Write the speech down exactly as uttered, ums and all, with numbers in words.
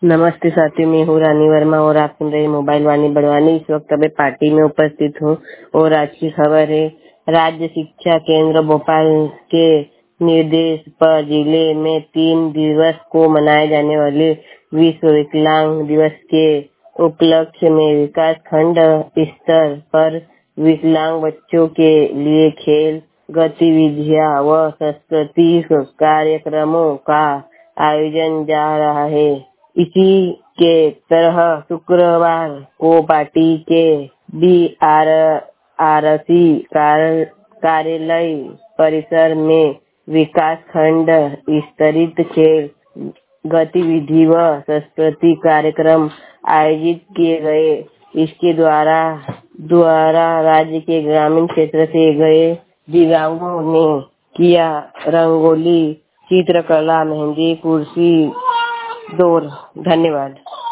नमस्ते साथी, मैं हूँ रानी वर्मा और आप सुन रहे हैं मोबाइल वाणी बड़वानी। इस वक्त मैं पार्टी में उपस्थित हूँ और आज की खबर है। राज्य शिक्षा केंद्र भोपाल के निर्देश पर जिले में तीन दिवस को मनाए जाने वाले विश्व विकलांग दिवस के उपलक्ष्य में विकास खंड स्तर पर विकलांग बच्चों के लिए खेल गतिविधियां व सांस्कृतिक कार्यक्रमों का आयोजन जा रहा है। इसी के तरह शुक्रवार को पार्टी के डी आर आर सी कार्यालय परिसर में विकास खंड स्तरीय खेल गतिविधि व सांस्कृतिक कार्यक्रम आयोजित किए गए। इसके द्वारा द्वारा राज्य के ग्रामीण क्षेत्र से गए दिव्यांगों ने किया रंगोली, चित्रकला, मेहंदी, कुर्सी दौर। धन्यवाद।